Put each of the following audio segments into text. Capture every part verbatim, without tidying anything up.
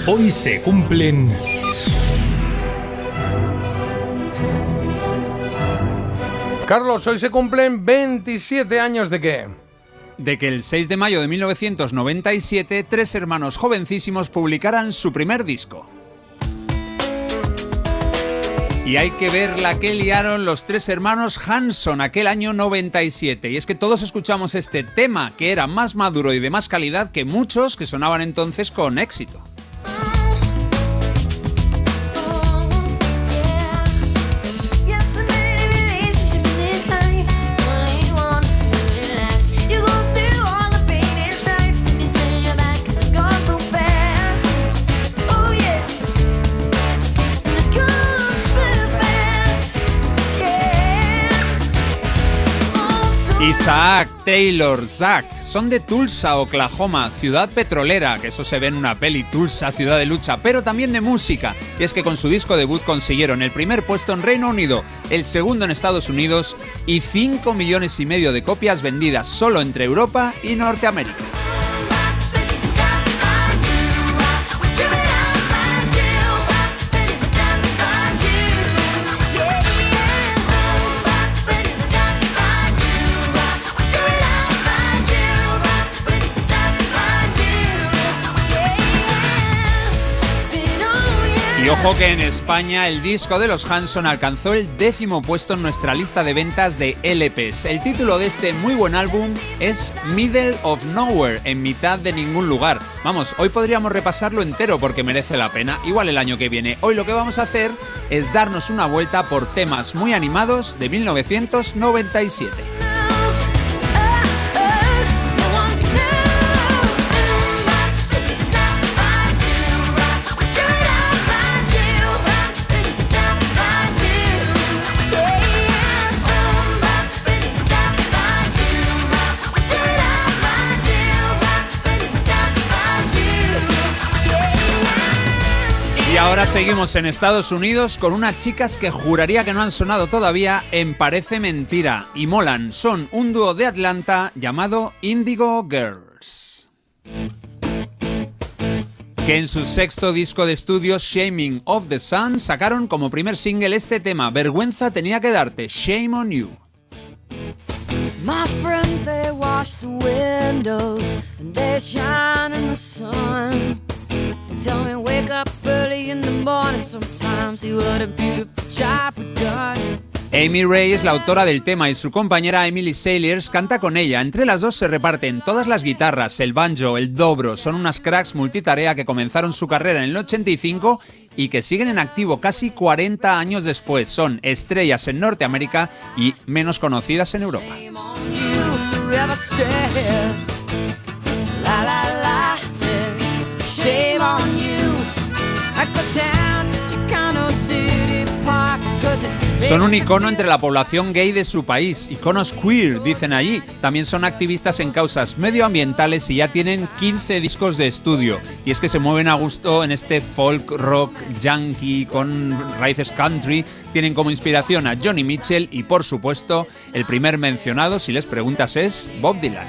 Hoy se cumplen... Carlos, hoy se cumplen veintisiete años de qué? De que el seis de mayo de mil novecientos noventa y siete tres hermanos jovencísimos publicaran su primer disco. Y hay que ver la que liaron los tres hermanos Hanson aquel año noventa y siete. Y es que todos escuchamos este tema, que era más maduro y de más calidad que muchos que sonaban entonces con éxito. Isaac, Taylor, Zach son de Tulsa, Oklahoma, ciudad petrolera, que eso se ve en una peli, Tulsa, ciudad de lucha, pero también de música. Y es que con su disco debut consiguieron el primer puesto en Reino Unido, el segundo en Estados Unidos y cinco millones y medio de copias vendidas solo entre Europa y Norteamérica. Y ojo que en España el disco de los Hanson alcanzó el décimo puesto en nuestra lista de ventas de L Pes. El título de este muy buen álbum es Middle of Nowhere, en mitad de ningún lugar. Vamos, hoy podríamos repasarlo entero porque merece la pena, igual el año que viene. Hoy lo que vamos a hacer es darnos una vuelta por temas muy animados de mil novecientos noventa y siete. Y ahora seguimos en Estados Unidos con unas chicas que juraría que no han sonado todavía en Parece Mentira y molan. Son un dúo de Atlanta llamado Indigo Girls, que en su sexto disco de estudio, Shaming of the Sun, sacaron como primer single este tema, Vergüenza tenía que darte, Shame on You. My friends, they wash the windows and they shine in the sun. They tell me wake up early in the morning sometimes, see what a beautiful job we've done. Amy Ray es la autora del tema y su compañera Emily Saliers canta con ella. Entre las dos se reparten todas las guitarras, el banjo, el dobro. Son unas cracks multitarea que comenzaron su carrera en el ochenta y cinco y que siguen en activo casi cuarenta años después. Son estrellas en Norteamérica y menos conocidas en Europa. Son un icono entre la población gay de su país, iconos queer, dicen allí. También son activistas en causas medioambientales y ya tienen quince discos de estudio. Y es que se mueven a gusto en este folk rock yankee con raíces country. Tienen como inspiración a Johnny Mitchell y, por supuesto, el primer mencionado, si les preguntas, es Bob Dylan.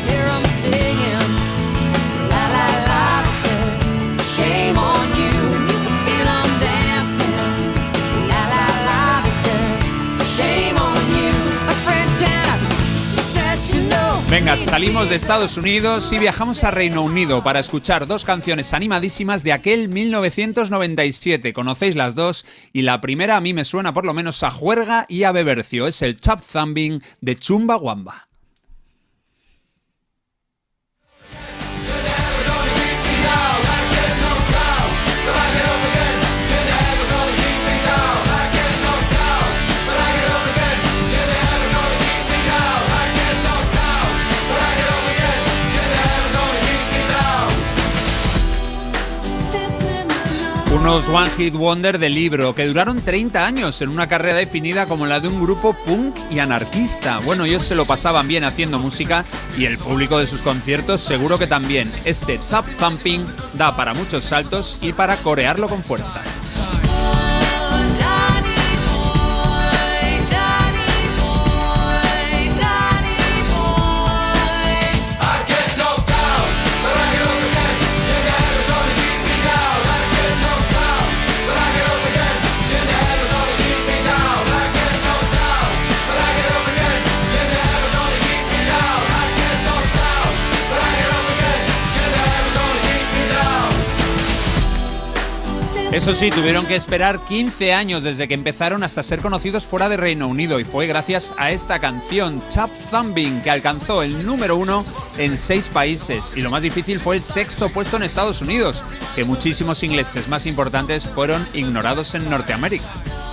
Venga, salimos de Estados Unidos y viajamos a Reino Unido para escuchar dos canciones animadísimas de aquel mil novecientos noventa y siete. Conocéis las dos y la primera a mí me suena por lo menos a juerga y a bebercio. Es el Top Thumping de Chumbawamba. Unos One Hit Wonder de libro que duraron treinta años en una carrera definida como la de un grupo punk y anarquista. Bueno, ellos se lo pasaban bien haciendo música y el público de sus conciertos seguro que también. Este Top Thumping da para muchos saltos y para corearlo con fuerza. I get knocked down, but I get up again. You're never gonna keep me down. Eso sí, tuvieron que esperar quince años desde que empezaron hasta ser conocidos fuera de Reino Unido, y fue gracias a esta canción, Tap Thumping, que alcanzó el número uno en seis países, y lo más difícil fue el sexto puesto en Estados Unidos, que muchísimos ingleses más importantes fueron ignorados en Norteamérica.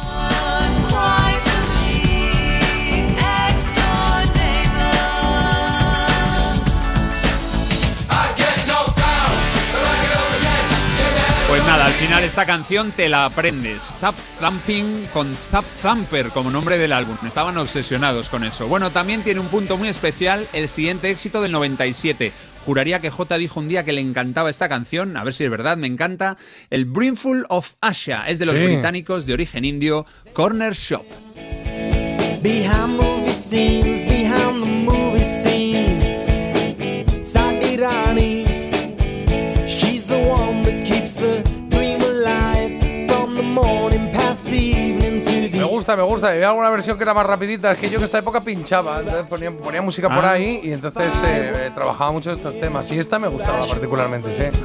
Pues nada, al final esta canción te la aprendes. Tap Thumping con Tap Thumper como nombre del álbum. Estaban obsesionados con eso. Bueno, también tiene un punto muy especial el siguiente éxito del noventa y siete. Juraría que Jota dijo un día que le encantaba esta canción. A ver si es verdad, me encanta. El Brimful of Asia es de los sí. británicos de origen indio, Corner Shop. Behind movie scenes, behind the movie scenes, Sadi Rani. Me gusta, me gusta. Había alguna versión que era más rapidita. Es que yo en esta época pinchaba. Entonces ponía, ponía música ah. por ahí y entonces eh, trabajaba mucho estos temas. Y esta me gustaba particularmente, sí.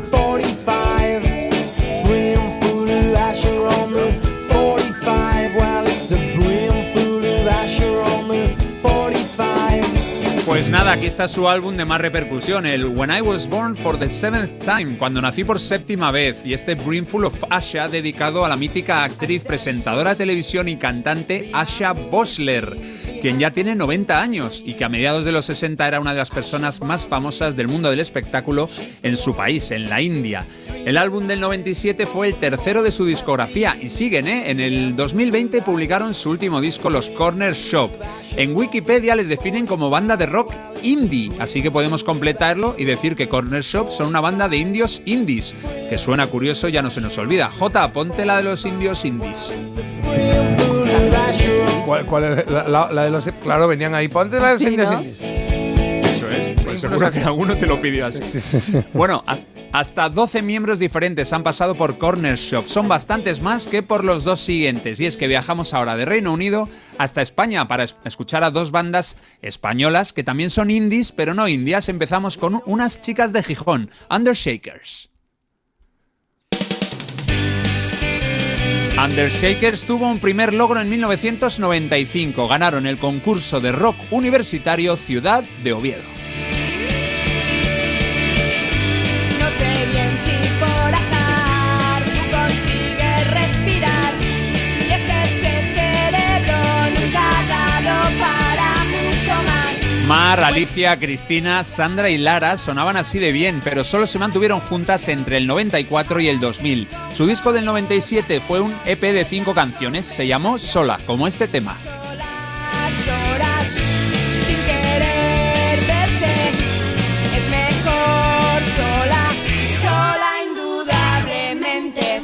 Pues nada, aquí está su álbum de más repercusión, el When I Was Born for the Seventh Time, cuando nací por séptima vez, y este Brimful of Asia dedicado a la mítica actriz, presentadora de televisión y cantante Asha Vossler, quien ya tiene noventa años y que a mediados de los sesenta era una de las personas más famosas del mundo del espectáculo en su país, en la India. El álbum del noventa y siete fue el tercero de su discografía y siguen, ¿eh? En el dos mil veinte publicaron su último disco, los Corner Shop. En Wikipedia les definen como banda de rock indie, así que podemos completarlo y decir que Corner Shop son una banda de indios indies, que suena curioso, ya no se nos olvida. Jota, ponte la de los indios indies. ¿Cuál, cuál es la, la, la de los? Claro, venían ahí. Ponte la de los sí, indios ¿no? indies. Eso es, pues seguro que alguno te lo pidió así. Sí, sí, sí. Bueno, a, hasta doce miembros diferentes han pasado por Corner Shop. Son bastantes más que por los dos siguientes. Y es que viajamos ahora de Reino Unido hasta España para es- escuchar a dos bandas españolas que también son indies, pero no indias. Empezamos con unas chicas de Gijón, Undershakers. Undershakers tuvo un primer logro en mil novecientos noventa y cinco. Ganaron el concurso de rock universitario Ciudad de Oviedo. No sé bien si por azar tú consigues respirar, y es que ese cerebro nunca ha dado para mucho más. Mar, Alicia, Cristina, Sandra y Lara sonaban así de bien, pero solo se mantuvieron juntas entre el noventa y cuatro y el dos mil. Su disco del noventa y siete fue un E P de cinco canciones, se llamó Sola, como este tema. Solas horas sin querer verte, es mejor sola, sola indudablemente.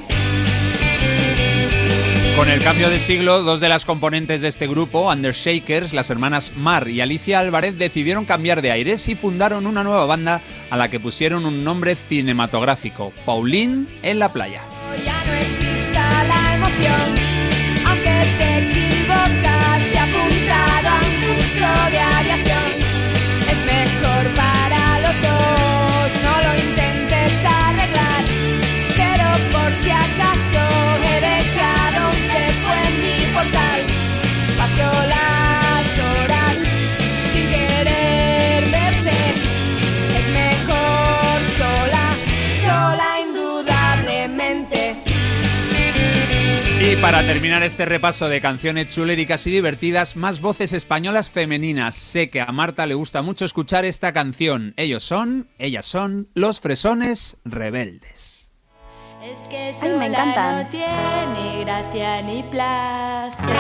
Con el cambio de siglo, dos de las componentes de este grupo, Undershakers, las hermanas Mar y Alicia Álvarez, decidieron cambiar de aires y fundaron una nueva banda a la que pusieron un nombre cinematográfico, Pauline en la playa. Ya no exista la emoción, aunque te equivocas, te ha apuntado a un curso de aviación. Es mejor para los dos, no lo intentes arreglar, pero por si acaso he dejado un cepo en mi portal. Paso las horas sin querer verte, es mejor sola, sola indudablemente. Y para terminar este repaso de canciones chuléricas y divertidas, más voces españolas femeninas. Sé que a Marta le gusta mucho escuchar esta canción. Ellos son, ellas son, Los Fresones Rebeldes. Es que Ay, me encantan. no tiene gracia ni placer.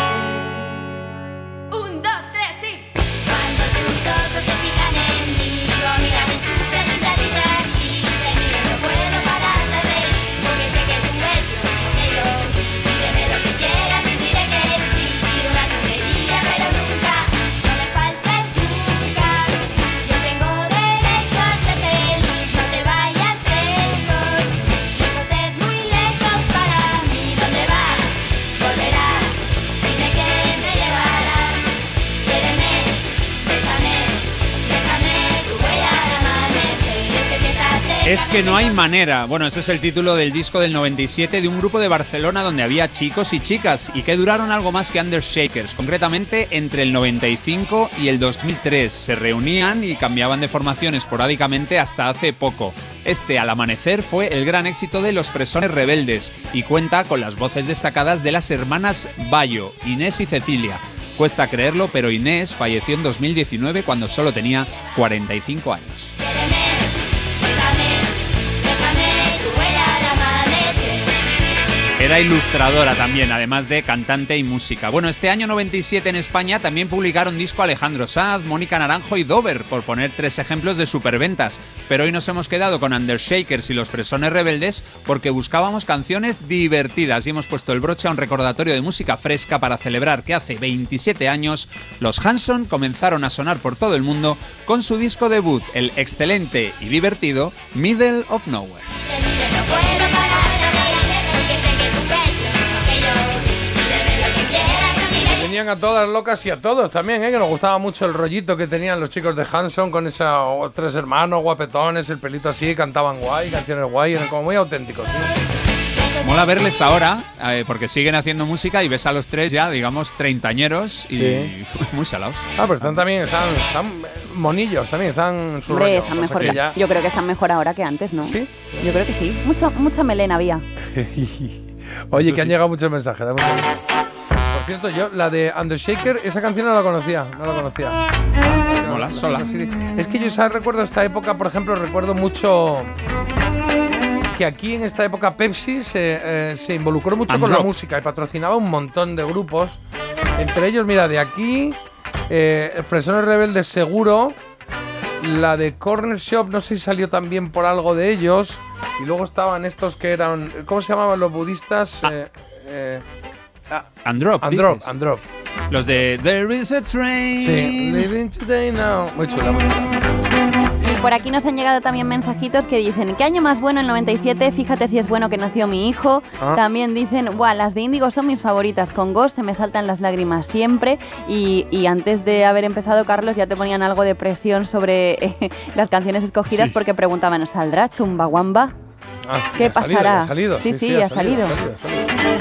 Un, dos, tres, sí. Cuando tus ojos se fijan en mí, digo, mira, tu presencia dice aquí, te miro, no puedo parar de reír, porque sé que tú eres lo que yo. Pídeme lo que quieras y diré que sí, pido una tontería, pero nunca, no me faltes nunca. Yo tengo derecho a ser feliz, no te vayas lejos. Lejos es muy lejos para mí, ¿dónde vas? Volverás, dime que Es que no hay manera. Bueno, ese es el título del disco del noventa y siete de un grupo de Barcelona donde había chicos y chicas y que duraron algo más que Undershakers, concretamente entre el noventa y cinco y el dos mil tres. Se reunían y cambiaban de formación esporádicamente hasta hace poco. Este, Al amanecer, fue el gran éxito de Los Fresones Rebeldes y cuenta con las voces destacadas de las hermanas Bayo, Inés y Cecilia. Cuesta creerlo, pero Inés falleció en dos mil diecinueve cuando solo tenía cuarenta y cinco años. Era ilustradora también, además de cantante y música. Bueno, este año noventa y siete en España también publicaron disco Alejandro Sanz, Mónica Naranjo y Dover, por poner tres ejemplos de superventas. Pero hoy nos hemos quedado con Undershakers y Los Fresones Rebeldes porque buscábamos canciones divertidas y hemos puesto el broche a un recordatorio de música fresca para celebrar que hace veintisiete años los Hanson comenzaron a sonar por todo el mundo con su disco debut, el excelente y divertido Middle of Nowhere. Tenían a todas locas y a todos también, ¿eh? Que nos gustaba mucho el rollito que tenían los chicos de Hanson con esos tres hermanos guapetones, el pelito así, cantaban guay, canciones guay, eran como muy auténticos, ¿sí? Mola verles ahora, eh, porque siguen haciendo música y ves a los tres ya, digamos, treintañeros y Sí. muy salados. Ah, pero están también, están, están monillos también, están en su Hombre, rollo. están Pasa mejor. que ya- Yo creo que están mejor ahora que antes, ¿no? ¿Sí? Yo creo que sí. Mucha, mucha melena había. Oye, Eso que han sí. llegado muchos mensajes. dame un segundo. Por cierto, yo la de Undershaker, esa canción no la conocía, no la conocía. Mola, No, sola. sí. Es que yo ¿sabes? recuerdo esta época, por ejemplo, recuerdo mucho que aquí en esta época Pepsi se, eh, se involucró mucho And con la Rock. música y patrocinaba un montón de grupos. Entre ellos, mira, de aquí, eh, Fresones Rebeldes seguro, la de Corner Shop, no sé si salió también por algo de ellos. Y luego estaban estos que eran, ¿cómo se llamaban los budistas? Ah. Eh, eh, Androp, Androp, dices. Androp. Los de There is a train. Sí, Living Today Now. Muy chula, muy chula. Y por aquí nos han llegado también mensajitos que dicen: ¿qué año más bueno el noventa y siete? Fíjate si es bueno que nació mi hijo. Ah. También dicen: Buah, las de Índigo son mis favoritas. Con Ghost se me saltan las lágrimas siempre. Y, y antes de haber empezado, Carlos, ya te ponían algo de presión sobre eh, las canciones escogidas Sí. porque preguntaban: ¿saldrá Chumbawamba? Ah, ¿Qué ya ha salido, pasará? ya ha salido. Sí, sí, ha salido. ha salido, ha salido.